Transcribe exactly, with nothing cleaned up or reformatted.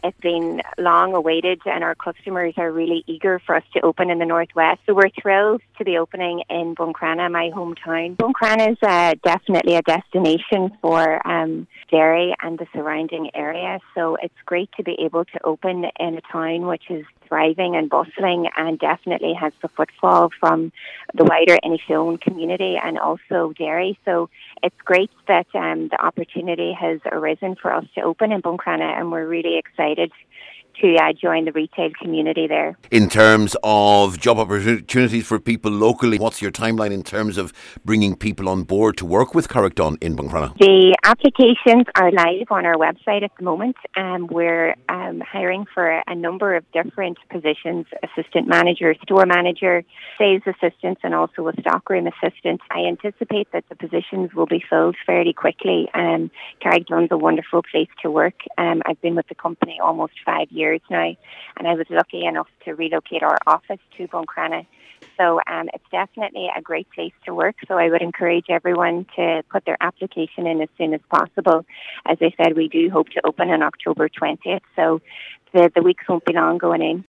It's been long awaited and our customers are really eager for us to open in the Northwest. So we're thrilled to be opening in Buncrana, my hometown. Buncrana is uh, definitely a destination for um, dairy and the surrounding area. So it's great to be able to open in a town which is thriving and bustling and definitely has the footfall from the wider Inishowen community and also dairy. So it's great that um, the opportunity has arisen for us to open in Buncrana, and we're really excited to uh, join the retail community there. In terms of job opportunities for people locally, what's your timeline in terms of bringing people on board to work with Carrickdon in Buncrana? The applications are live on our website at the moment. Um, we're um, hiring for a number of different positions: assistant manager, store manager, sales assistant, and also a stockroom assistant. I anticipate that the positions will be filled fairly quickly. Um, Carrickdon's a wonderful place to work. Um, I've been with the company almost five years now, and I was lucky enough to relocate our office to Buncrana. So um, it's definitely a great place to work. So I would encourage everyone to put their application in as soon as possible. As I said, we do hope to open on October twentieth, so the, the weeks won't be long going in.